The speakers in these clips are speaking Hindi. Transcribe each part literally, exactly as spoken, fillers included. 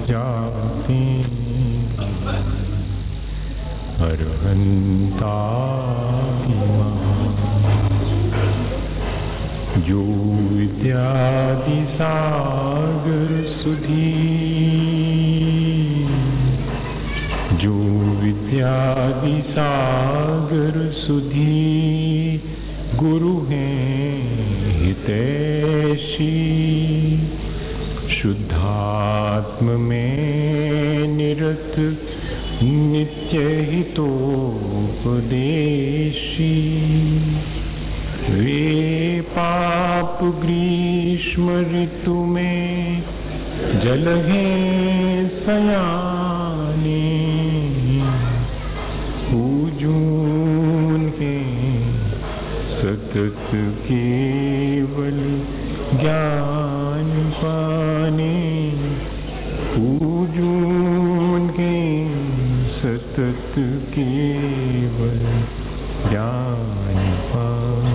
जाते अरहंतादिमा जो विद्यादि सागर सुधी जो विद्यादि सागर सुधी गुरु हैं हितैषी शुद्धात्म में निरत नित्य हितोपदेशी वे पाप ग्रीष्म ऋतु में जल है सयाने पूजून के सतत केवल ज्ञान पाने पूजून के सतत केवल ज्ञान पाने।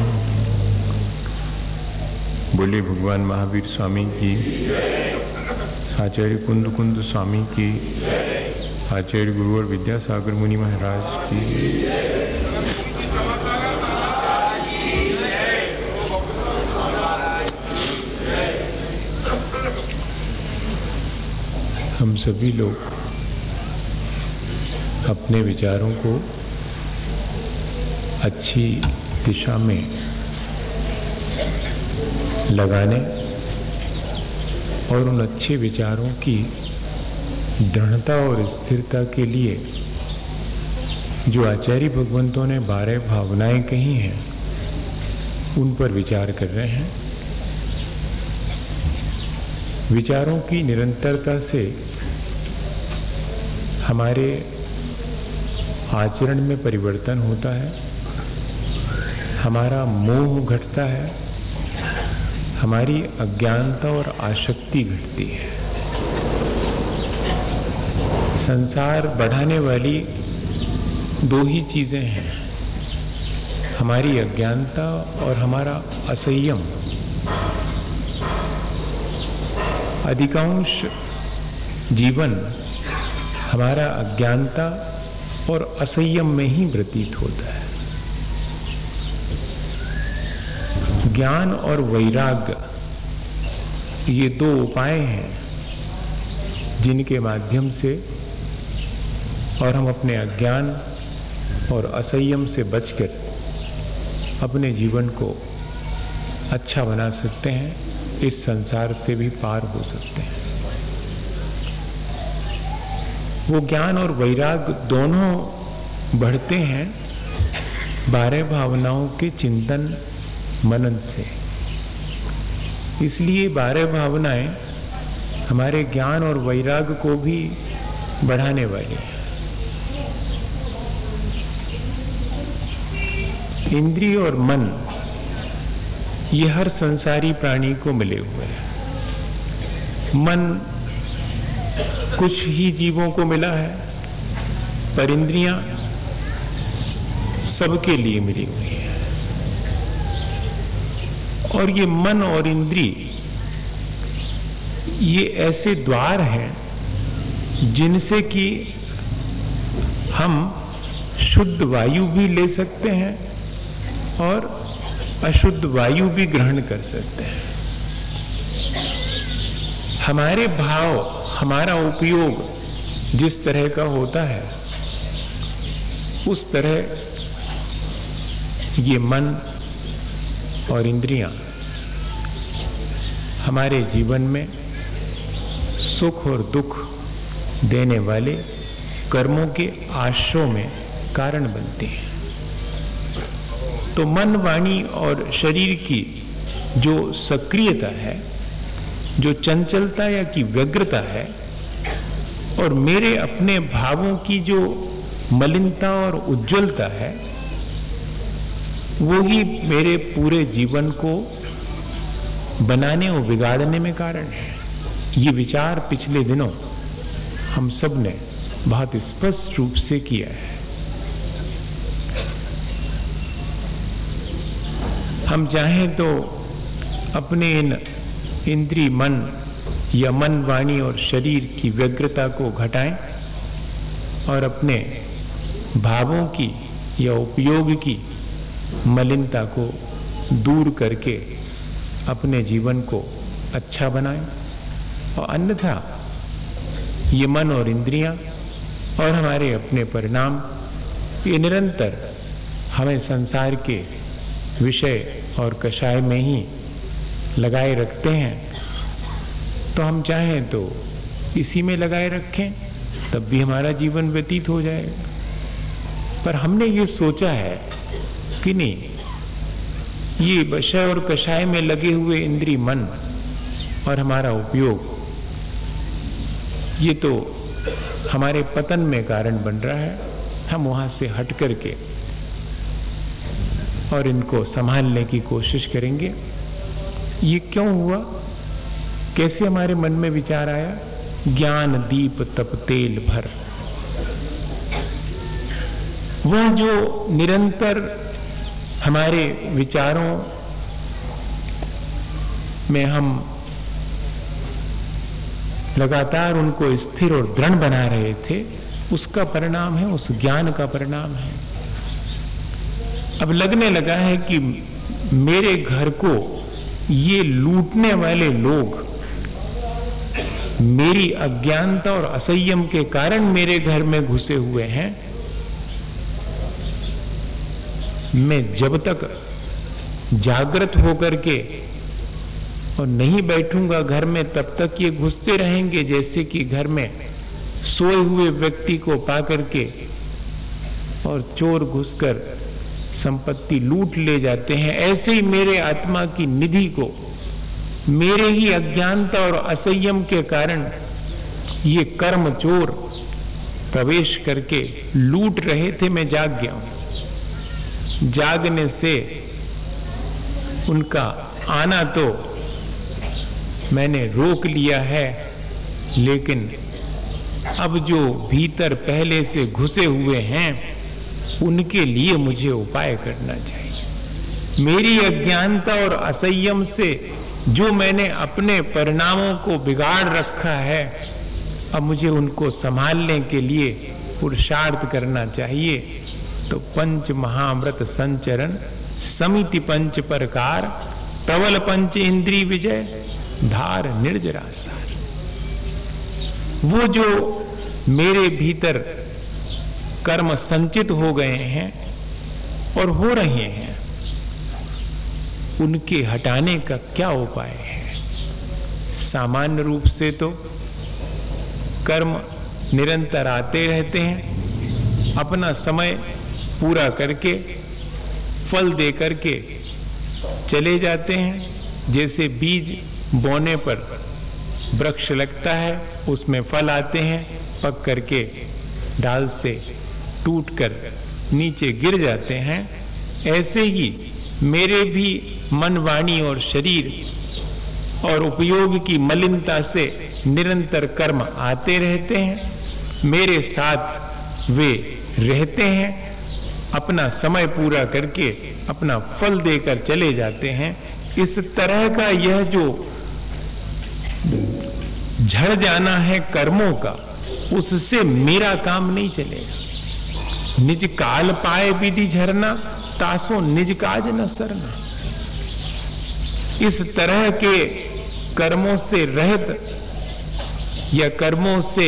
बोले भगवान महावीर स्वामी की, आचार्य कुंद कुंद स्वामी की, आचार्य गुरुवर विद्यासागर मुनि महाराज की। हम सभी लोग अपने विचारों को अच्छी दिशा में लगाने और उन अच्छे विचारों की दृढ़ता और स्थिरता के लिए जो आचार्य भगवंतों ने बारह भावनाएं कही हैं उन पर विचार कर रहे हैं। विचारों की निरंतरता से हमारे आचरण में परिवर्तन होता है, हमारा मोह घटता है, हमारी अज्ञानता और आसक्ति घटती है। संसार बढ़ाने वाली दो ही चीजें हैं, हमारी अज्ञानता और हमारा असंयम। अधिकांश जीवन हमारा अज्ञानता और असंयम में ही व्यतीत होता है। ज्ञान और वैराग्य ये दो उपाय हैं जिनके माध्यम से और हम अपने अज्ञान और असंयम से बचकर अपने जीवन को अच्छा बना सकते हैं, इस संसार से भी पार हो सकते हैं। वो ज्ञान और वैराग्य दोनों बढ़ते हैं बारह भावनाओं के चिंतन मनन से। इसलिए बारह भावनाएं हमारे ज्ञान और वैराग्य को भी बढ़ाने वाली हैं। इंद्रिय और मन ये हर संसारी प्राणी को मिले हुए हैं। मन कुछ ही जीवों को मिला है, पर इंद्रियां सबके लिए मिली हुई है। और ये मन और इंद्रिय ये ऐसे द्वार हैं जिनसे कि हम शुद्ध वायु भी ले सकते हैं और अशुद्ध वायु भी ग्रहण कर सकते हैं। हमारे भाव, हमारा उपयोग जिस तरह का होता है उस तरह ये मन और इंद्रियां हमारे जीवन में सुख और दुख देने वाले कर्मों के आश्रय में कारण बनते हैं। तो मन, वाणी और शरीर की जो सक्रियता है, जो चंचलता या की व्यग्रता है, और मेरे अपने भावों की जो मलिनता और उज्ज्वलता है, वो ही मेरे पूरे जीवन को बनाने और बिगाड़ने में कारण है। ये विचार पिछले दिनों हम सब ने बहुत स्पष्ट रूप से किया है। हम चाहें तो अपने इन इंद्रिय, मन या मन, वाणी और शरीर की व्यग्रता को घटाएं और अपने भावों की या उपयोग की मलिनता को दूर करके अपने जीवन को अच्छा बनाएं। और अन्यथा ये मन और इंद्रियां और हमारे अपने परिणाम ये निरंतर हमें संसार के विषय और कषाय में ही लगाए रखते हैं। तो हम चाहें तो इसी में लगाए रखें, तब भी हमारा जीवन व्यतीत हो जाएगा। पर हमने ये सोचा है कि नहीं, ये विषय और कषाय में लगे हुए इंद्रिय, मन और हमारा उपयोग, ये तो हमारे पतन में कारण बन रहा है। हम वहां से हट करके और इनको संभालने की कोशिश करेंगे। ये क्यों हुआ, कैसे हमारे मन में विचार आया? ज्ञान दीप तप तेल भर, वह जो निरंतर हमारे विचारों में हम लगातार उनको स्थिर और दृढ़ बना रहे थे, उसका परिणाम है, उस ज्ञान का परिणाम है। अब लगने लगा है कि मेरे घर को ये लूटने वाले लोग मेरी अज्ञानता और असंयम के कारण मेरे घर में घुसे हुए हैं। मैं जब तक जागृत होकर के और नहीं बैठूंगा घर में, तब तक ये घुसते रहेंगे। जैसे कि घर में सोए हुए व्यक्ति को पाकर के और चोर घुसकर संपत्ति लूट ले जाते हैं, ऐसे ही मेरे आत्मा की निधि को मेरे ही अज्ञानता और असंयम के कारण ये कर्म चोर प्रवेश करके लूट रहे थे। मैं जाग गया हूं। जागने से उनका आना तो मैंने रोक लिया है, लेकिन अब जो भीतर पहले से घुसे हुए हैं उनके लिए मुझे उपाय करना चाहिए। मेरी अज्ञानता और असंयम से जो मैंने अपने परिणामों को बिगाड़ रखा है, अब मुझे उनको संभालने के लिए पुरुषार्थ करना चाहिए। तो पंच महाव्रत संचरण समिति पंच प्रकार, प्रबल पंच इंद्रिय विजय धार निर्जरासार। वो जो मेरे भीतर कर्म संचित हो गए हैं और हो रहे हैं, उनके हटाने का क्या उपाय है? सामान्य रूप से तो कर्म निरंतर आते रहते हैं, अपना समय पूरा करके फल दे करके चले जाते हैं। जैसे बीज बोने पर वृक्ष लगता है, उसमें फल आते हैं, पक करके डाल से टूटकर नीचे गिर जाते हैं। ऐसे ही मेरे भी मन, वाणी और शरीर और उपयोग की मलिनता से निरंतर कर्म आते रहते हैं, मेरे साथ वे रहते हैं, अपना समय पूरा करके अपना फल देकर चले जाते हैं। इस तरह का यह जो झड़ जाना है कर्मों का, उससे मेरा काम नहीं चलेगा। निज काल पाए विधि झरना, तासो निज काज न सरना। इस तरह के कर्मों से रहित या कर्मों से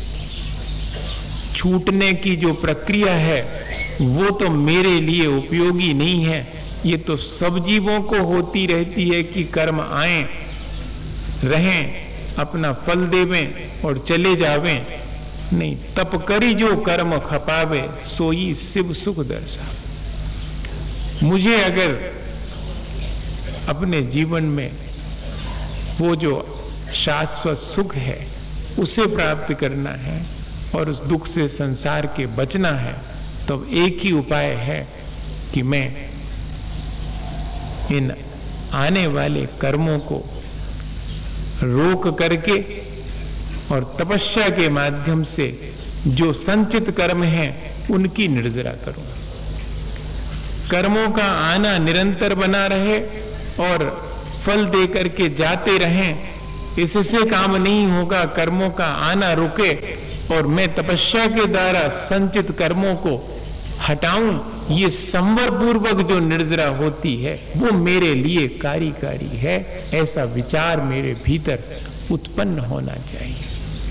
छूटने की जो प्रक्रिया है, वो तो मेरे लिए उपयोगी नहीं है। ये तो सब जीवों को होती रहती है कि कर्म आए, रहें, अपना फल देवें और चले जावें। नहीं, तप करी जो कर्म खपावे, सोई शिव सुख दर्शा। मुझे अगर अपने जीवन में वो जो शाश्वत सुख है उसे प्राप्त करना है और उस दुख से संसार के बचना है, तो एक ही उपाय है कि मैं इन आने वाले कर्मों को रोक करके और तपस्या के माध्यम से जो संचित कर्म हैं उनकी निर्जरा करूं। कर्मों का आना निरंतर बना रहे और फल दे करके जाते रहें, इससे काम नहीं होगा, कर्मों का आना रुके और मैं तपस्या के द्वारा संचित कर्मों को हटाऊं, ये संवर पूर्वक जो निर्जरा होती है वो मेरे लिए कार्यकारी है, ऐसा विचार मेरे भीतर उत्पन्न होना चाहिए।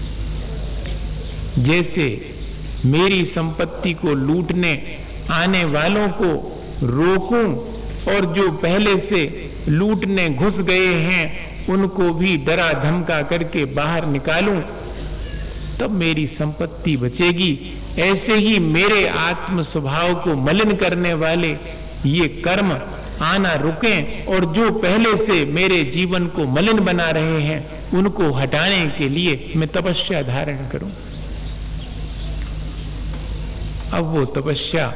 जैसे मेरी संपत्ति को लूटने आने वालों को रोकूं और जो पहले से लूटने घुस गए हैं उनको भी डरा धमका करके बाहर निकालूं, तब मेरी संपत्ति बचेगी। ऐसे ही मेरे आत्म स्वभाव को मलिन करने वाले ये कर्म आना रुकें और जो पहले से मेरे जीवन को मलिन बना रहे हैं उनको हटाने के लिए मैं तपस्या धारण करूं। अब वो तपस्या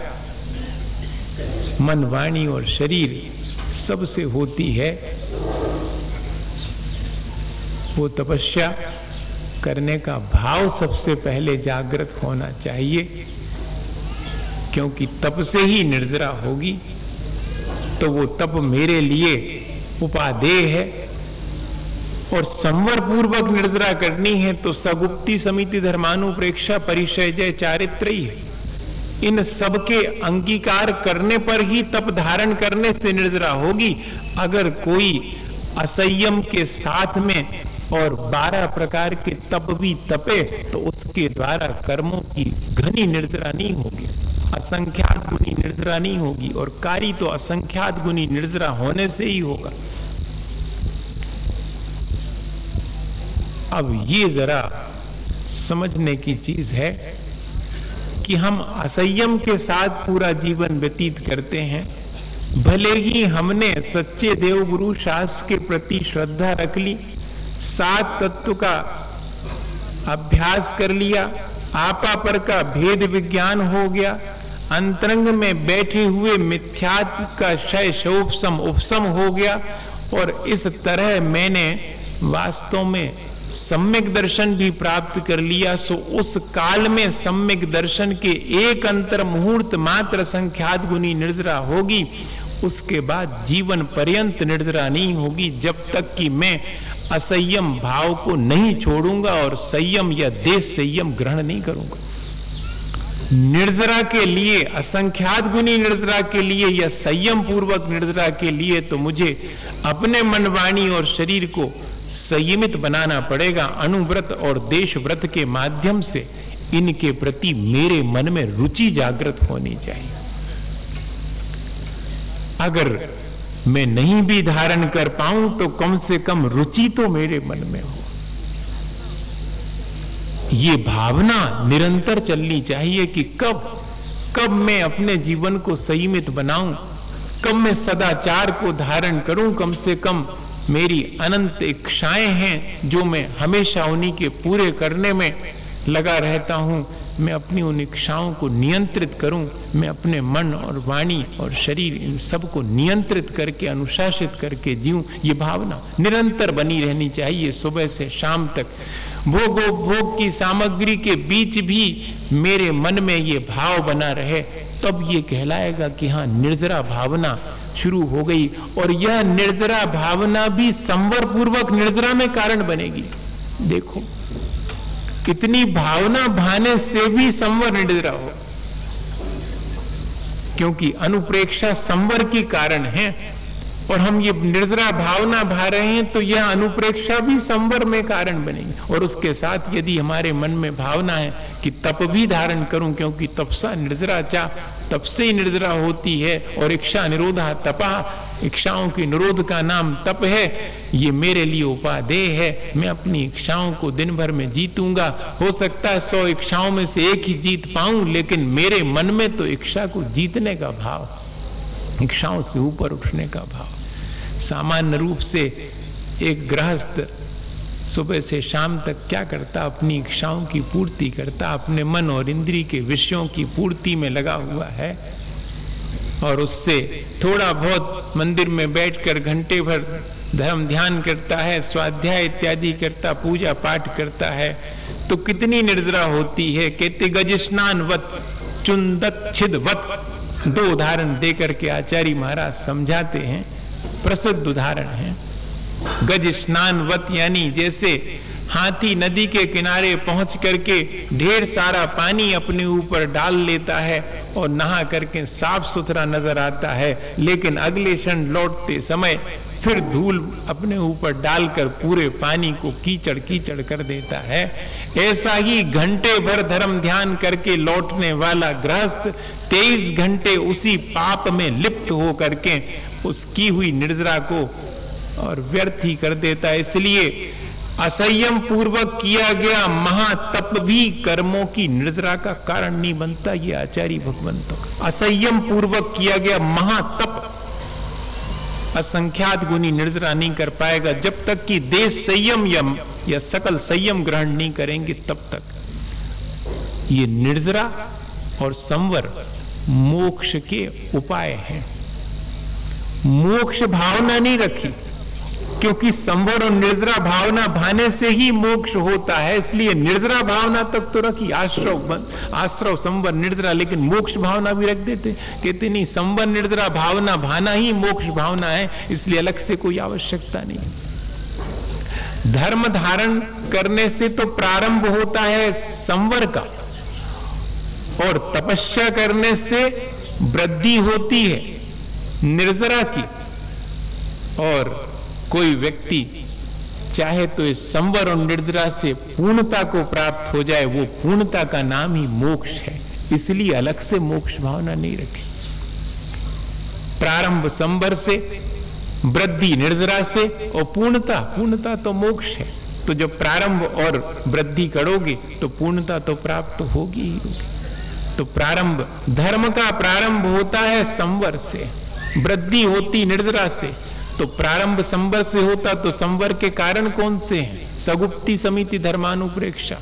मन, वाणी और शरीर सबसे होती है। वो तपस्या करने का भाव सबसे पहले जागृत होना चाहिए, क्योंकि तप से ही निर्जरा होगी। तो वो तप मेरे लिए उपादेय है और संवर पूर्वक निर्जरा करनी है तो सगुप्ती समिति धर्मानुप्रेक्षा परिचय जय चारित्र ही है। इन सबके अंगीकार करने पर ही तप धारण करने से निर्जरा होगी। अगर कोई असंयम के साथ में और बारह प्रकार के तप भी तपे तो उसके द्वारा कर्मों की घनी निर्जरा नहीं होगी, असंख्यात गुनी निर्जरा नहीं होगी, और कार्य तो असंख्यात गुनी निर्जरा होने से ही होगा। अब ये जरा समझने की चीज है कि हम असंयम के साथ पूरा जीवन व्यतीत करते हैं। भले ही हमने सच्चे देवगुरु शास्त्र के प्रति श्रद्धा रख ली, सात तत्व का अभ्यास कर लिया, आपा पर का भेद विज्ञान हो गया, अंतरंग में बैठे हुए मिथ्यात्व का क्षय शोपसम उपशम हो गया, और इस तरह मैंने वास्तव में सम्यक दर्शन भी प्राप्त कर लिया। सो उस काल में सम्यक दर्शन के एक अंतर मुहूर्त मात्र संख्यात गुनी निर्जरा होगी। उसके बाद जीवन पर्यंत निर्जरा नहीं होगी, जब तक कि मैं असंयम भाव को नहीं छोड़ूंगा और संयम या देश संयम ग्रहण नहीं करूंगा। निर्जरा के लिए, असंख्यात गुनी निर्जरा के लिए या संयम पूर्वक निर्जरा के लिए तो मुझे अपने मन, वाणी और शरीर को संयमित बनाना पड़ेगा। अणुव्रत और देश व्रत के माध्यम से इनके प्रति मेरे मन में रुचि जागृत होनी चाहिए। अगर मैं नहीं भी धारण कर पाऊं तो कम से कम रुचि तो मेरे मन में हो। ये भावना निरंतर चलनी चाहिए कि कब कब मैं अपने जीवन को संयमित बनाऊं, कब मैं सदाचार को धारण करूं। कम से कम मेरी अनंत इच्छाएं हैं जो मैं हमेशा उन्हीं के पूरे करने में लगा रहता हूं। मैं अपनी उन इच्छाओं को नियंत्रित करूं, मैं अपने मन और वाणी और शरीर इन सबको नियंत्रित करके, अनुशासित करके जीऊं। ये भावना निरंतर बनी रहनी चाहिए, सुबह से शाम तक। भोगोपभोग की सामग्री के बीच भी मेरे मन में ये भाव बना रहे, तब ये कहलाएगा कि हां, निर्जरा भावना शुरू हो गई। और यह निर्जरा भावना भी संवर पूर्वक निर्जरा में कारण बनेगी। देखो, कितनी भावना भाने से भी संवर निर्जरा हो, क्योंकि अनुप्रेक्षा संवर की कारण है। और हम ये निर्जरा भावना भा रहे हैं तो यह अनुप्रेक्षा भी संवर में कारण बनेगी। और उसके साथ यदि हमारे मन में भावना है कि तप भी धारण करूं, क्योंकि तपसा निर्जरा चा, तप से ही निर्जरा होती है। और इच्छा निरोधा तपा, इच्छाओं की निरोध का नाम तप है। ये मेरे लिए उपादेय है। मैं अपनी इच्छाओं को दिन भर में जीतूंगा। हो सकता है सौ इच्छाओं में से एक ही जीत पाऊं, लेकिन मेरे मन में तो इच्छा को जीतने का भाव, इच्छाओं से ऊपर उठने का भाव। सामान्य रूप से एक गृहस्थ सुबह से शाम तक क्या करता? अपनी इच्छाओं की पूर्ति करता, अपने मन और इंद्रिय के विषयों की पूर्ति में लगा हुआ है। और उससे थोड़ा बहुत मंदिर में बैठकर घंटे भर धर्म ध्यान करता है, स्वाध्याय इत्यादि करता, पूजा पाठ करता है, तो कितनी निर्जरा होती है। कहते गज स्नान वत चुंदत छिद वत, दो उदाहरण देकर के आचार्य महाराज समझाते हैं, प्रसिद्ध उदाहरण है। गज स्नानवत, यानी जैसे हाथी नदी के किनारे पहुंच करके ढेर सारा पानी अपने ऊपर डाल लेता है और नहा करके साफ सुथरा नजर आता है, लेकिन अगले क्षण लौटते समय फिर धूल अपने ऊपर डालकर पूरे पानी को कीचड़ कीचड़ कर देता है। ऐसा ही घंटे भर धर्म ध्यान करके लौटने वाला गृहस्थ तेईस घंटे उसी पाप में लिप्त हो करके उसकी हुई निर्जरा को और व्यर्थ ही कर देता है। इसलिए असंयम पूर्वक किया गया महातप भी कर्मों की निर्जरा का कारण नहीं बनता। ये आचार्य भगवंतों का असंयम पूर्वक किया गया महातप असंख्यात गुनी निर्जरा नहीं कर पाएगा जब तक कि देश संयम यम या सकल संयम ग्रहण नहीं करेंगे, तब तक। ये निर्जरा और संवर मोक्ष के उपाय हैं। मोक्ष भावना नहीं रखी, क्योंकि संवर और निर्जरा भावना भाने से ही मोक्ष होता है, इसलिए निर्जरा भावना तक तो रखी, आश्रव आश्रव संवर निर्जरा, लेकिन मोक्ष भावना भी रख देते। कहते नहीं, संवर निर्जरा भावना भाना ही मोक्ष भावना है, इसलिए अलग से कोई आवश्यकता नहीं। धर्म धारण करने से तो प्रारंभ होता है संवर का, और तपस्या करने से वृद्धि होती है निर्जरा की। और कोई व्यक्ति चाहे तो इस संवर और निर्जरा से पूर्णता को प्राप्त हो जाए, वो पूर्णता का नाम ही मोक्ष है, इसलिए अलग से मोक्ष भावना नहीं रखी। प्रारंभ संवर से, वृद्धि निर्जरा से, और पूर्णता पूर्णता तो मोक्ष है। तो जब प्रारंभ और वृद्धि करोगे तो पूर्णता तो प्राप्त होगी ही होगी। तो प्रारंभ, धर्म का प्रारंभ होता है संवर से, वृद्धि होती निर्जरा से। तो प्रारंभ संवर से होता, तो संवर के कारण कौन से हैं? सगुप्ती समिति धर्मानुप्रेक्षा,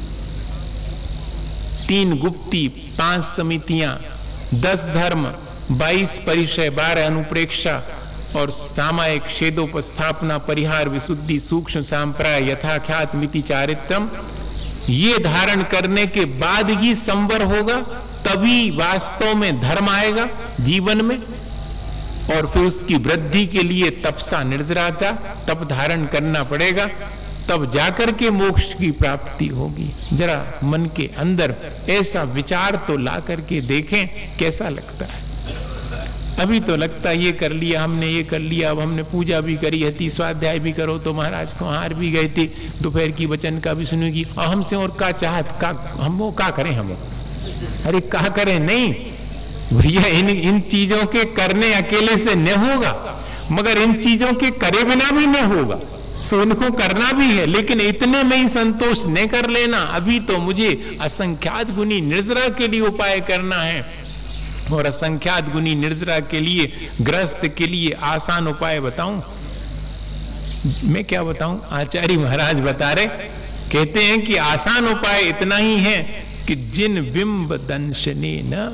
तीन गुप्ती, पांच समितियां, दस धर्म, बाईस परिचय, बारह अनुप्रेक्षा और सामायिक छेदोपस्थापना, परिहार, विशुद्धि, सूक्ष्म सांप्राय, यथाख्यात, मिति, चारित्रम। ये धारण करने के बाद ही संवर होगा, तभी वास्तव में धर्म आएगा जीवन में। और फिर उसकी वृद्धि के लिए तपसा निर्जराता, तप धारण करना पड़ेगा, तब जाकर के मोक्ष की प्राप्ति होगी। जरा मन के अंदर ऐसा विचार तो ला करके देखें कैसा लगता है। अभी तो लगता है ये कर लिया हमने, ये कर लिया, अब हमने पूजा भी करी है, स्वाध्याय भी करो, तो महाराज को हार भी गए थे, दोपहर की वचन का भी सुनेगी, और हमसे और का चाहत का, हम वो का करें, हम अरे का करें नहीं भैया। इन इन चीजों के करने अकेले से न होगा, मगर इन चीजों के करे बिना भी न होगा। सो उनको करना भी है, लेकिन इतने में ही संतोष न कर लेना। अभी तो मुझे असंख्यात गुनी निर्जरा के लिए उपाय करना है, और असंख्यात गुनी निर्जरा के लिए, गृहस्थ के लिए आसान उपाय बताऊं? मैं क्या बताऊं, आचार्य महाराज बता रहे, कहते हैं कि आसान उपाय इतना ही है कि जिन बिंब दंशने न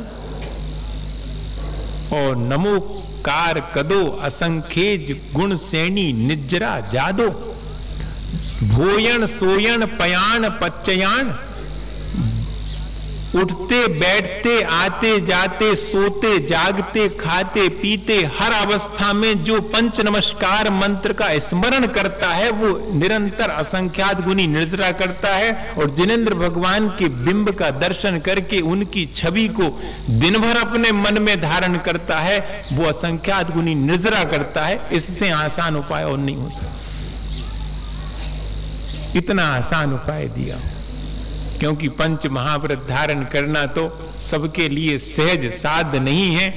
और नमोकार कदो असंखेज गुण सेनी निजरा जादो भोयण सोयण पयाण पच्चयाण। उठते बैठते आते जाते सोते जागते खाते पीते हर अवस्था में जो पंच नमस्कार मंत्र का स्मरण करता है, वो निरंतर असंख्यात गुनी निर्जरा करता है। और जिनेंद्र भगवान के बिंब का दर्शन करके उनकी छवि को दिन भर अपने मन में धारण करता है, वो असंख्यात गुनी निर्जरा करता है। इससे आसान उपाय और नहीं हो सकता। इतना आसान उपाय दिया, क्योंकि पंच महाव्रत धारण करना तो सबके लिए सहज साध्य नहीं है।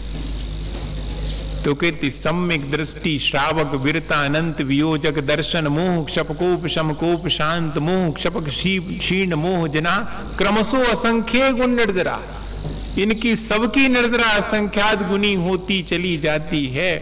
तो कहती सम्यक दृष्टि श्रावक वीरता अनंत वियोजक दर्शन मोह क्षपकोप शमकोप शांत मोह क्षपक क्षीण मोह जना क्रमशो असंख्य गुण निर्जरा। इनकी सबकी निर्जरा असंख्यात गुनी होती चली जाती है।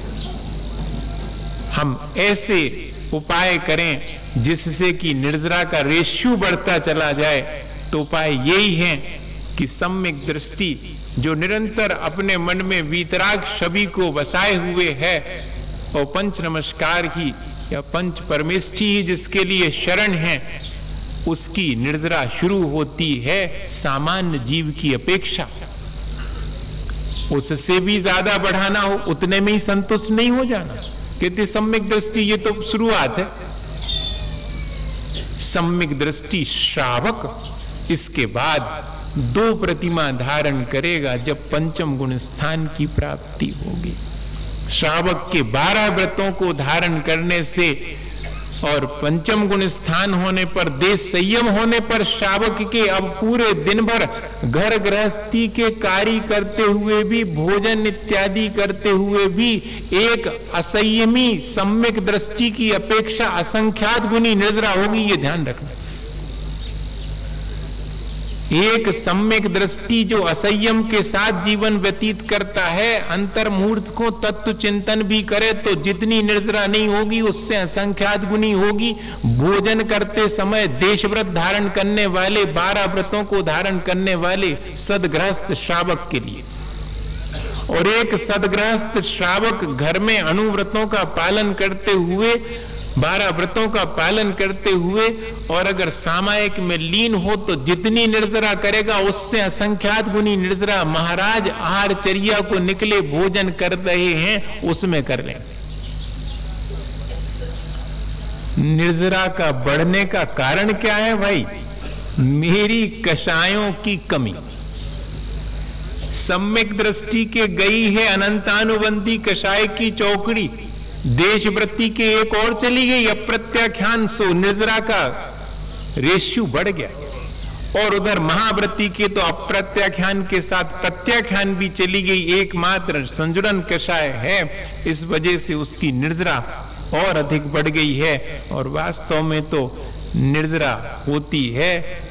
हम ऐसे उपाय करें जिससे कि निर्जरा का रेशियो बढ़ता चला जाए। तो उपाय यही है कि सम्यक दृष्टि, जो निरंतर अपने मन में वीतराग छवि को बसाए हुए है, और पंच नमस्कार ही या पंच परमेष्ठी ही जिसके लिए शरण है, उसकी निर्जरा शुरू होती है सामान्य जीव की अपेक्षा। उससे भी ज्यादा बढ़ाना हो, उतने में ही संतुष्ट नहीं हो जाना। कहते सम्यक दृष्टि ये तो शुरुआत है, सम्यक दृष्टि श्रावक इसके बाद दो प्रतिमा धारण करेगा जब पंचम गुण स्थान की प्राप्ति होगी। श्रावक के बारह व्रतों को धारण करने से और पंचम गुण स्थान होने पर, देश संयम होने पर श्रावक के अब पूरे दिन भर घर गृहस्थी के कार्य करते हुए भी, भोजन इत्यादि करते हुए भी एक असंयमी सम्यक दृष्टि की अपेक्षा असंख्यात गुनी निर्जरा होगी, ये ध्यान रखना। एक सम्यक दृष्टि जो असंयम के साथ जीवन व्यतीत करता है, अंतर्मुहूर्त को तत्व चिंतन भी करे तो जितनी निर्जरा नहीं होगी उससे असंख्यात गुनी होगी। भोजन करते समय देशव्रत धारण करने वाले, बारह व्रतों को धारण करने वाले सदगृहस्थ श्रावक के लिए, और एक सदगृहस्थ श्रावक घर में अनुव्रतों का पालन करते हुए, बारह व्रतों का पालन करते हुए और अगर सामायिक में लीन हो तो जितनी निर्जरा करेगा उससे असंख्यात गुनी निर्जरा महाराज आहारचर्या को निकले भोजन कर रहे हैं उसमें कर लें। निर्जरा का बढ़ने का कारण क्या है भाई? मेरी कषायों की कमी। सम्यक दृष्टि के गई है अनंतानुबंधी कषाय की चौकड़ी, देशवृत्ति के एक और चली गई अप्रत्याख्यान, सो निर्जरा का रेशियो बढ़ गया। और उधर महाव्रती के तो अप्रत्याख्यान के साथ प्रत्याख्यान भी चली गई, एकमात्र संजुरन कषाय है, इस वजह से उसकी निर्जरा और अधिक बढ़ गई है। और वास्तव में तो निर्जरा होती है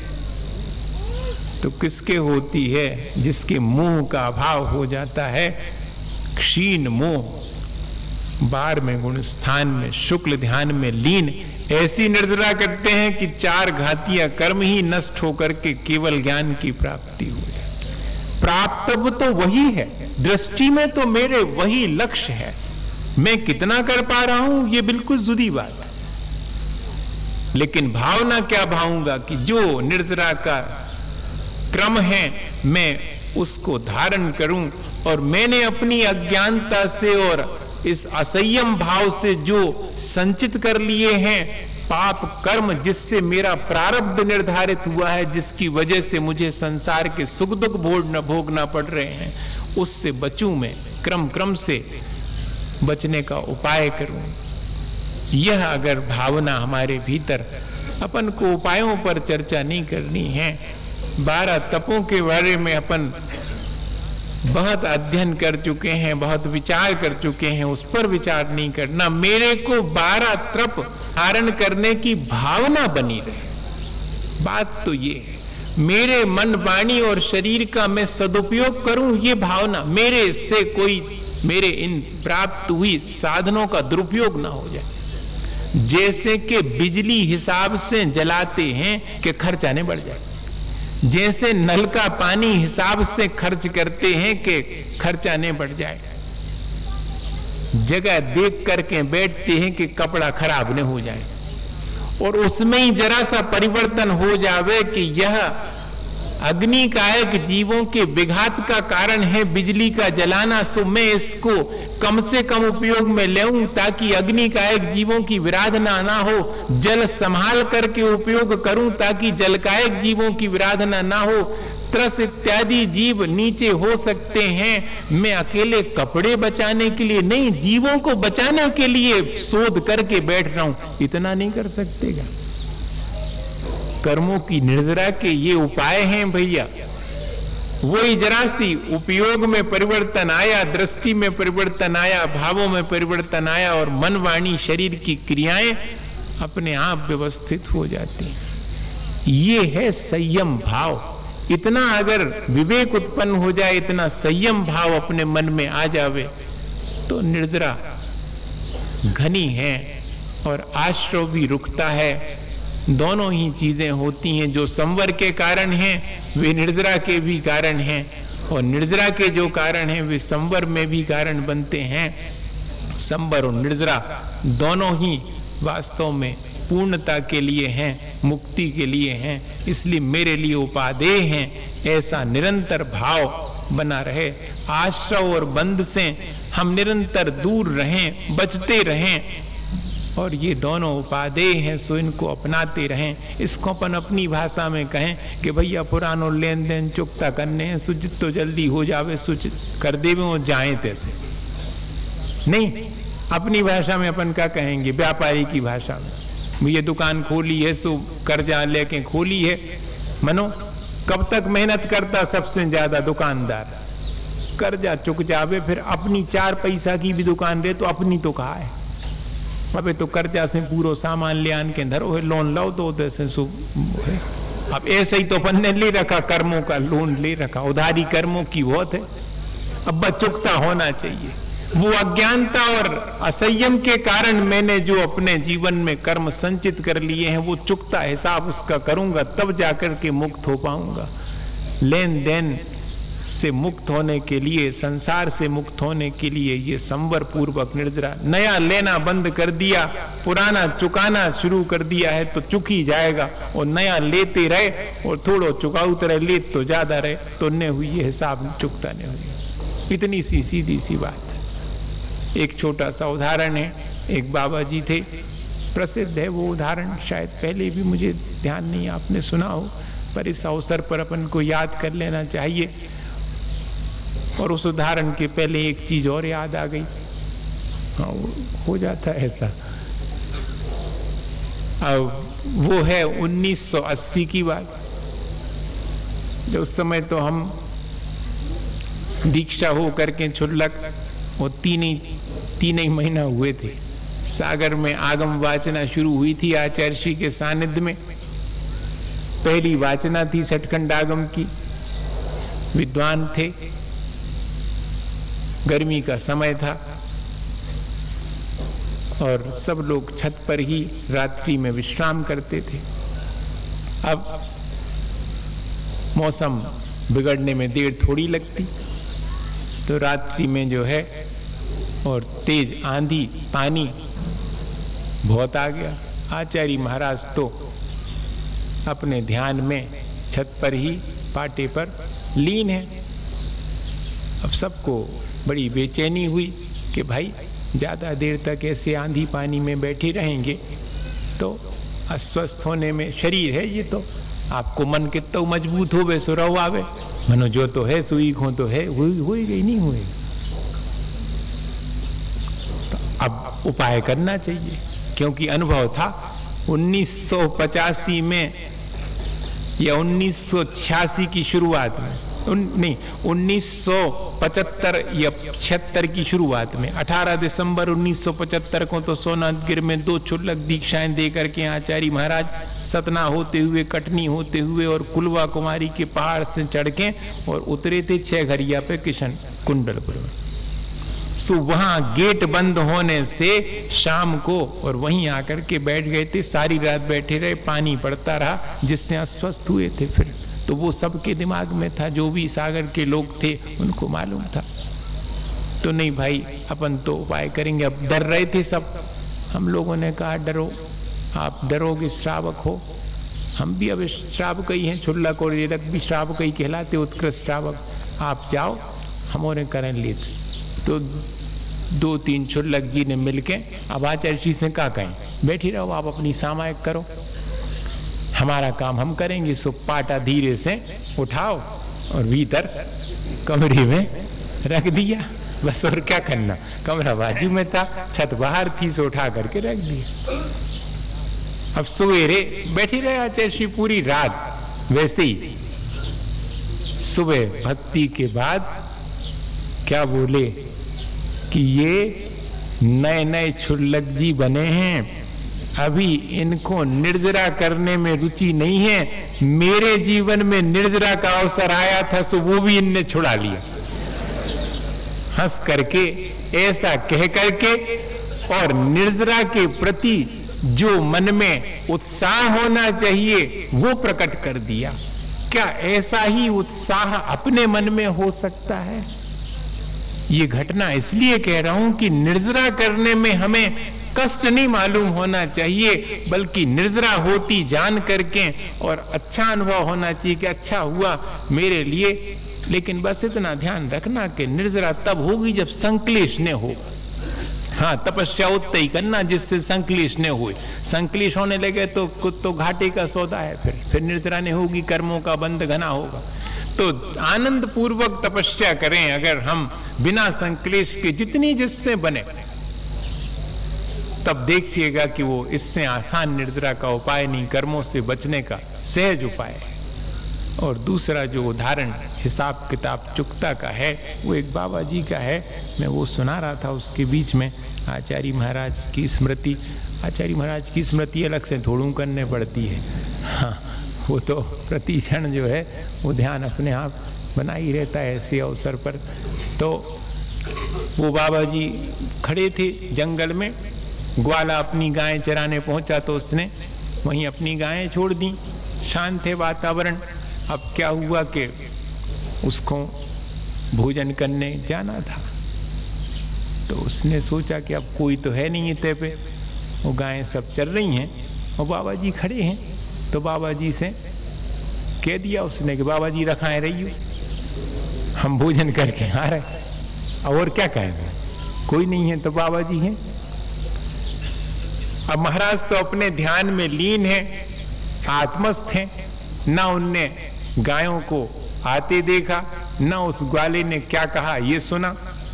तो किसके होती है? जिसके मोह का अभाव हो जाता है, क्षीण मोह, बार में गुण स्थान में शुक्ल ध्यान में लीन, ऐसी निर्जरा करते हैं कि चार घातियां कर्म ही नष्ट होकर के केवल ज्ञान की प्राप्ति हो जाए। प्राप्तव्य तो वही है, दृष्टि में तो मेरे वही लक्ष्य है, मैं कितना कर पा रहा हूं ये बिल्कुल जुदी बात है। लेकिन भावना क्या भाऊंगा कि जो निर्जरा का क्रम है मैं उसको धारण करूं, और मैंने अपनी अज्ञानता से और इस असंयम भाव से जो संचित कर लिए हैं पाप कर्म, जिससे मेरा प्रारब्ध निर्धारित हुआ है, जिसकी वजह से मुझे संसार के सुख दुख भोगना भोगना पड़ रहे हैं, उससे बचूं मैं, क्रम क्रम से बचने का उपाय करूं। यह अगर भावना हमारे भीतर, अपन को उपायों पर चर्चा नहीं करनी है, बारह तपों के बारे में अपन बहुत अध्ययन कर चुके हैं, बहुत विचार कर चुके हैं, उस पर विचार नहीं करना। मेरे को बारह तप धारण करने की भावना बनी रहे, बात तो ये है। मेरे मन वाणी और शरीर का मैं सदुपयोग करूं, ये भावना, मेरे से कोई मेरे इन प्राप्त हुई साधनों का दुरुपयोग ना हो जाए। जैसे कि बिजली हिसाब से जलाते हैं कि खर्चाने बढ़ जाए, जैसे नल का पानी हिसाब से खर्च करते हैं कि खर्चा नहीं बढ़ जाए, जगह देख करके बैठते हैं कि कपड़ा खराब न हो जाए, और उसमें ही जरा सा परिवर्तन हो जावे कि यह अग्निकायक जीवों के विघात का कारण है बिजली का जलाना, सो मैं इसको कम से कम उपयोग में लेऊं ताकि अग्निकायक जीवों की विराधना ना हो, जल संभाल करके उपयोग करूं ताकि जलकायक जीवों की विराधना ना हो। त्रस इत्यादि जीव नीचे हो सकते हैं, मैं अकेले कपड़े बचाने के लिए नहीं, जीवों को बचाने के लिए शोध करके बैठ रहा हूं, इतना नहीं कर सकतेगा। कर्मों की निर्जरा के ये उपाय हैं भैया। वही जरा सी उपयोग में परिवर्तन आया, दृष्टि में परिवर्तन आया, भावों में परिवर्तन आया, और मन वाणी शरीर की क्रियाएं अपने आप व्यवस्थित हो जाती हैं। ये है संयम भाव। इतना अगर विवेक उत्पन्न हो जाए, इतना संयम भाव अपने मन में आ जावे, तो निर्जरा घनी है और आश्रव भी रुकता है। दोनों ही चीजें होती हैं, जो संवर के कारण हैं वे निर्जरा के भी कारण हैं, और निर्जरा के जो कारण हैं वे संवर में भी कारण बनते हैं। संवर और निर्जरा दोनों ही वास्तव में पूर्णता के लिए हैं, मुक्ति के लिए हैं, इसलिए मेरे लिए उपादेय हैं। ऐसा निरंतर भाव बना रहे। आश्रव और बंध से हम निरंतर दूर रहें, बचते रहें, और ये दोनों उपादेय हैं, सो इनको अपनाते रहें। इसको अपन अपनी भाषा में कहें कि भैया पुरानो लेन देन चुकता करने हैं, सुचित तो जल्दी हो जावे, सुचित कर देवे और जाए तैसे नहीं। अपनी भाषा में अपन क्या कहेंगे, व्यापारी की भाषा में, ये दुकान खोली है सो कर्जा लेके खोली है। मनो कब तक मेहनत करता सबसे ज्यादा दुकानदार, कर्जा चुक जावे, फिर अपनी चार पैसा की भी दुकान रहे तो अपनी तो कहा है, अबे तो कर्जा से पूरा सामान ले आन के धरो है, लोन लाओ तो ऐसे सो है। अब ऐसे ही तो अपन ने ले रखा, कर्मों का लोन ले रखा, उधारी कर्मों की बहुत है, अब बस चुकता होना चाहिए। वो अज्ञानता और असंयम के कारण मैंने जो अपने जीवन में कर्म संचित कर लिए हैं, वो चुकता हिसाब उसका करूंगा, तब जाकर के मुक्त हो पाऊंगा। लेन देन से मुक्त होने के लिए, संसार से मुक्त होने के लिए ये संवर पूर्वक निर्जरा, नया लेना बंद कर दिया, पुराना चुकाना शुरू कर दिया है तो चुक ही जाएगा, और नया लेते रहे और थोड़ो चुकाऊ तरह ले तो ज्यादा रहे तो न हुई ये हिसाब चुकता नहीं हुई। इतनी सी सीधी सी बात है। एक छोटा सा उदाहरण है, एक बाबा जी थे, प्रसिद्ध है वो उदाहरण, शायद पहले भी मुझे ध्यान नहीं आपने सुना हो, पर इस अवसर पर अपन को याद कर लेना चाहिए। और उस उदाहरण के पहले एक चीज और याद आ गई। हाँ, हो जाता है ऐसा। अब वो है उन्नीस सौ अस्सी की बात, जो उस समय तो हम दीक्षा हो करके छुल्लक, वो तीन ही तीन ही महीना हुए थे। सागर में आगम वाचना शुरू हुई थी आचार्य श्री के सानिध्य में। पहली वाचना थी सठखंड आगम की, विद्वान थे, गर्मी का समय था और सब लोग छत पर ही रात्रि में विश्राम करते थे। अब मौसम बिगड़ने में देर थोड़ी लगती, तो रात्रि में जो है और तेज आंधी पानी बहुत आ गया। आचार्य महाराज तो अपने ध्यान में छत पर ही पाटे पर लीन है। अब सबको बड़ी बेचैनी हुई कि भाई ज्यादा देर तक ऐसे आंधी पानी में बैठे रहेंगे तो अस्वस्थ होने में, शरीर है ये तो, आपको मन कितना मजबूत हो वे सुरव आवे, मनो जो तो है सुई खो तो है, हुई हुई गई नहीं हुई। तो अब उपाय करना चाहिए, क्योंकि अनुभव था उन्नीस सौ पचासी में या उन्नीस सौ छियासी की शुरुआत में, उन, नहीं उन्नीस सौ पचहत्तर या छिहत्तर की शुरुआत में, अठारह दिसंबर उन्नीस सौ पचहत्तर को तो सोनागिर में दो क्षुल्लक दीक्षाएं देकर के आचार्य महाराज सतना होते हुए, कटनी होते हुए और कुलवा कुमारी के पहाड़ से चढ़ के और उतरे थे छह घरिया पे किशन कुंडलपुर में। सो वहां गेट बंद होने से शाम को और वहीं आकर के बैठ गए थे, सारी रात बैठे रहे, पानी पड़ता रहा जिससे अस्वस्थ हुए थे। फिर तो वो सबके दिमाग में था, जो भी सागर के लोग थे उनको मालूम था। तो नहीं भाई अपन तो उपाय करेंगे। अब डर रहे थे सब, हम लोगों ने कहा डरो, आप डरोगे श्रावक हो, हम भी अब श्रावक ही हैं, छुल्लक और रेलक भी श्रावक ही कहलाते, उत्कृष्ट श्रावक, आप जाओ हम और करें लेते। तो दो तीन छुल्लक जी ने मिलके अब आचार्य जी से क्या कहें, बैठी रहो आप अपनी सामायिक करो, हमारा काम हम करेंगे। सो पाटा धीरे से उठाओ और भीतर कमरे में रख दिया, बस और क्या करना, कमरा बाजू में था, छत बाहर थी, सो उठा करके रख दिया। अब सवेरे बैठी रहे आचार्य श्री पूरी रात वैसे ही। सुबह भक्ति के बाद क्या बोले कि ये नए नए छुल्लक जी बने हैं, अभी इनको निर्जरा करने में रुचि नहीं है, मेरे जीवन में निर्जरा का अवसर आया था सो वो भी इनने छुड़ा लिया। हंस करके ऐसा कह करके और निर्जरा के प्रति जो मन में उत्साह होना चाहिए वो प्रकट कर दिया। क्या ऐसा ही उत्साह अपने मन में हो सकता है? ये घटना इसलिए कह रहा हूं कि निर्जरा करने में हमें कष्ट नहीं मालूम होना चाहिए, बल्कि निर्जरा होती जान करके और अच्छा अनुभव होना चाहिए कि अच्छा हुआ मेरे लिए लेकिन बस इतना ध्यान रखना कि निर्जरा तब होगी जब संक्लेश न होगा। हाँ, तपस्या उतना ही करना जिससे संक्लेश न हो। संक्लेश होने लगे तो कुछ तो घाटे का सौदा है, फिर फिर निर्जरा नहीं होगी, कर्मों का बंध घना होगा। तो आनंद पूर्वक तपस्या करें अगर हम बिना संक्लेश के, जितनी जिससे बने, तब देखिएगा कि वो इससे आसान निर्जरा का उपाय नहीं, कर्मों से बचने का सहज उपाय है। और दूसरा जो उदाहरण हिसाब किताब चुकता का है, वो एक बाबा जी का है। मैं वो सुना रहा था, उसके बीच में आचार्य महाराज की स्मृति। आचार्य महाराज की स्मृति अलग से थोड़ू करने पड़ती है। हाँ, वो तो प्रति क्षण जो है वो ध्यान अपने आप बना ही रहता है ऐसे अवसर पर। तो वो बाबा जी खड़े थे जंगल में, ग्वाला अपनी गायें चराने पहुंचा तो उसने वहीं अपनी गायें छोड़ दी। शांत है वातावरण। अब क्या हुआ कि उसको भोजन करने जाना था, तो उसने सोचा कि अब कोई तो है नहीं इतने पे, वो गायें सब चल रही हैं और बाबा जी खड़े हैं। तो बाबा जी से कह दिया उसने कि बाबा जी रखाए रहिए, हम भोजन करके आ रहे। और क्या कहेंगे, कोई नहीं है तो बाबा जी हैं। अब महाराज तो अपने ध्यान में लीन है, आत्मस्थ हैं, ना उनने गायों को आते देखा, ना उस ग्वाले ने क्या कहा ये सुना।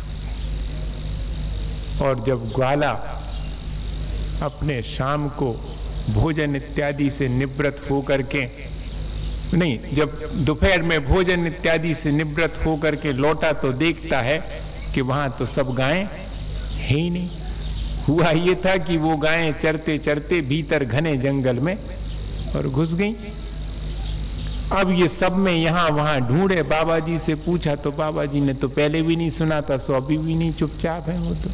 और जब ग्वाला अपने शाम को भोजन इत्यादि से निवृत्त होकर के, नहीं, जब दोपहर में भोजन इत्यादि से निवृत्त होकर के लौटा तो देखता है कि वहां तो सब गायें है ही नहीं। हुआ ये था कि वो गायें चरते चरते भीतर घने जंगल में और घुस गईं। अब ये सब में यहां वहां ढूंढे, बाबा जी से पूछा तो बाबा जी ने तो पहले भी नहीं सुना था, सो अभी भी नहीं, चुपचाप है वो तो।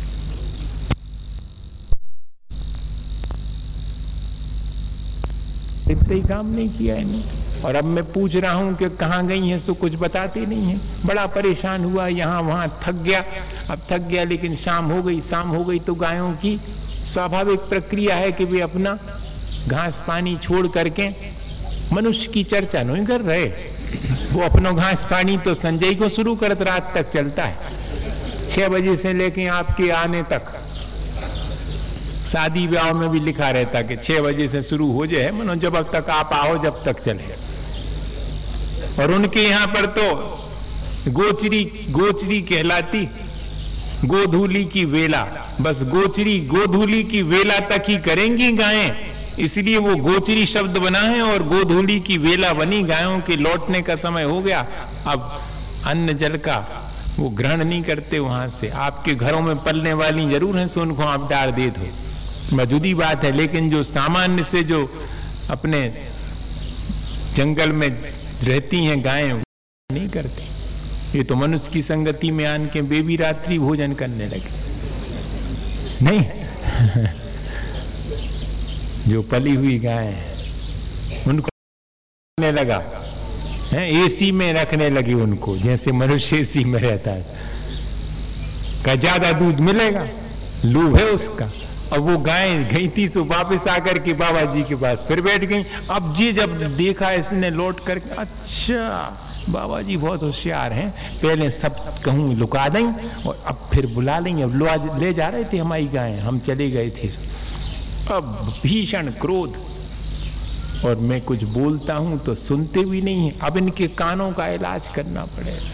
इतना ही काम नहीं किया है। और अब मैं पूछ रहा हूं कि कहां गई हैं, सो कुछ बताते नहीं है। बड़ा परेशान हुआ, यहां वहां थक गया। अब थक गया, लेकिन शाम हो गई। शाम हो गई तो गायों की स्वाभाविक प्रक्रिया है कि वे अपना घास पानी छोड़ करके, मनुष्य की चर्चा नहीं कर रहे, वो अपना घास पानी तो संजय को शुरू करत रात तक चलता है, छह बजे से लेके आपके आने तक। शादी ब्याह में भी लिखा रहता कि छह बजे से शुरू हो जाए, मनो जब अब तक आप आओ जब तक चले। और उनके यहां पर तो गोचरी गोचरी कहलाती गोधूली की वेला, बस गोचरी गोधूली की वेला तक ही करेंगी गायें, इसलिए वो गोचरी शब्द बना है और गोधूली की वेला बनी। गायों के लौटने का समय हो गया, अब अन्न जल का वो ग्रहण नहीं करते वहां से। आपके घरों में पलने वाली जरूर हैं, सो उनको आप डाल दे दो, मौजूदी बात है, लेकिन जो सामान्य से जो अपने जंगल में रहती हैं गायें नहीं करती। ये तो मनुष्य की संगति में आन के बेबी रात्रि भोजन करने लगे, नहीं जो पली हुई गाय उनको रखने लगा है, एसी में रखने लगी उनको, जैसे मनुष्य एसी में रहता है, का ज्यादा दूध मिलेगा, लोभ है उसका। अब वो गाय गई थी तो वापस आकर के बाबा जी के पास फिर बैठ गई। अब जी जब देखा इसने लौट कर, अच्छा बाबा जी बहुत होशियार हैं, पहले सब कहूं लुका दें और अब फिर बुला लेंगे। अब ले जा रहे थे हमारी गाय, हम चले गए थे। अब भीषण क्रोध, और मैं कुछ बोलता हूं तो सुनते भी नहीं है। अब इनके कानों का इलाज करना पड़ेगा।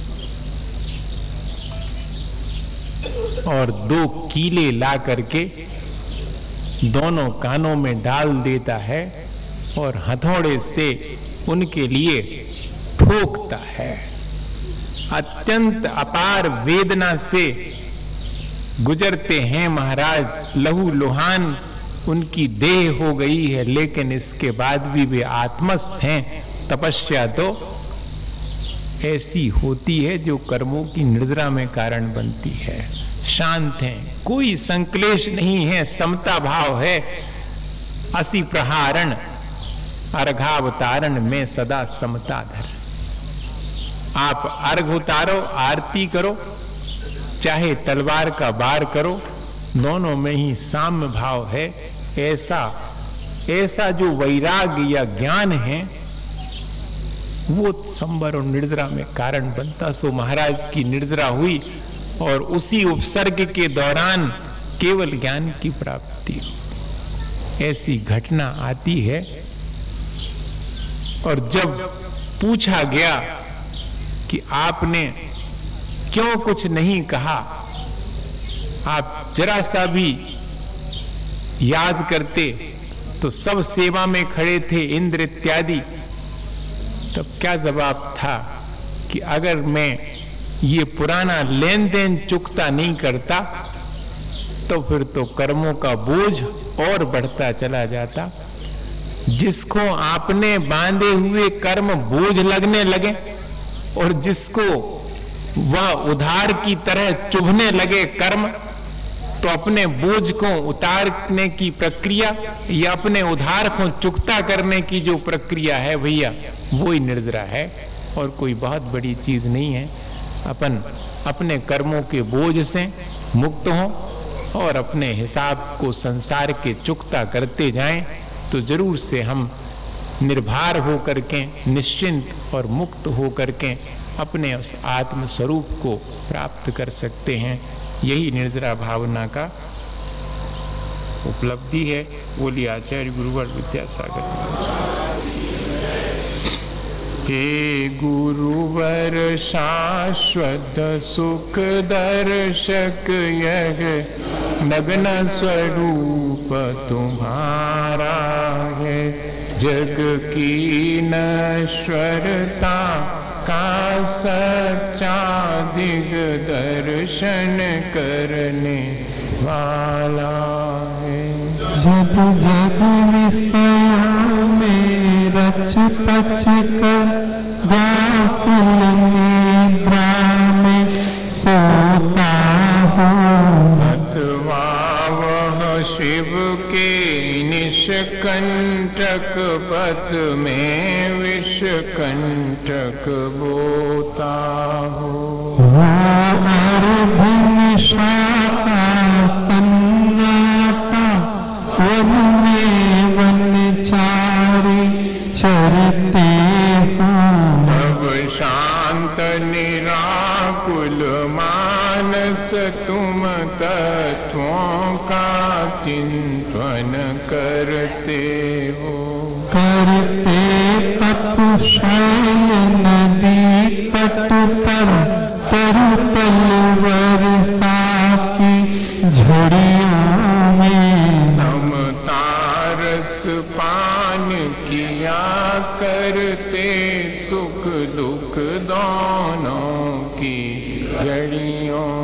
और दो कीले ला करके दोनों कानों में डाल देता है और हथौड़े से उनके लिए ठोकता है। अत्यंत अपार वेदना से गुजरते हैं महाराज, लहू लुहान उनकी देह हो गई है, लेकिन इसके बाद भी वे आत्मस्थ हैं। तपस्या तो ऐसी होती है जो कर्मों की निर्जरा में कारण बनती है। शांत हैं, कोई संक्लेश नहीं है, समता भाव है। असी प्रहारण अर्घावतारण में सदा समता धर। आप अर्घ उतारो, आरती करो, चाहे तलवार का वार करो, दोनों में ही साम्य भाव है। ऐसा ऐसा जो वैराग्य या ज्ञान है, वो संबर और निर्जरा में कारण बनता। सो महाराज की निर्जरा हुई और उसी उपसर्ग के दौरान केवल ज्ञान की प्राप्ति। ऐसी घटना आती है। और जब पूछा गया कि आपने क्यों कुछ नहीं कहा, आप जरा सा भी याद करते तो सब सेवा में खड़े थे, इंद्र इत्यादि। तब क्या जवाब था कि अगर मैं ये पुराना लेन देन चुकता नहीं करता तो फिर तो कर्मों का बोझ और बढ़ता चला जाता। जिसको आपने बांधे हुए कर्म बोझ लगने लगे और जिसको वह उधार की तरह चुभने लगे कर्म, तो अपने बोझ को उतारने की प्रक्रिया या अपने उधार को चुकता करने की जो प्रक्रिया है भैया, वो ही निर्जरा है और कोई बहुत बड़ी चीज नहीं है। अपन अपने कर्मों के बोझ से मुक्त हों और अपने हिसाब को संसार के चुकता करते जाएं तो जरूर से हम निर्भर होकर के, निश्चिंत और मुक्त होकर के अपने उस आत्म स्वरूप को प्राप्त कर सकते हैं। यही निर्जरा भावना का उपलब्धि है। बोलिए आचार्य गुरुवर विद्यासागर। हे गुरुवर शाश्वत सुख दर्शक, यह नग्न स्वरूप तुम्हारा है। जग की नश्वरता का सच्चा दिग दर्शन करने वाला है। जब जब विषयों में रच पच कर गाफिल निद्रा में सोता हूँ, अथवा वह शिव के निष्कंटक पथ में विषकंटक बोता हूँ। अर्धन शाखा सन्नाटा वन में वनचारी चरते हूँ। अब शांत निराकुल मानस तुम तत्वों का चिंतन करते हो। करते तप शैल नदी तट पर तरु तलवर सा की झड़ियों में समतारस पान किया करते, सुख दुख दोनों की घड़ियों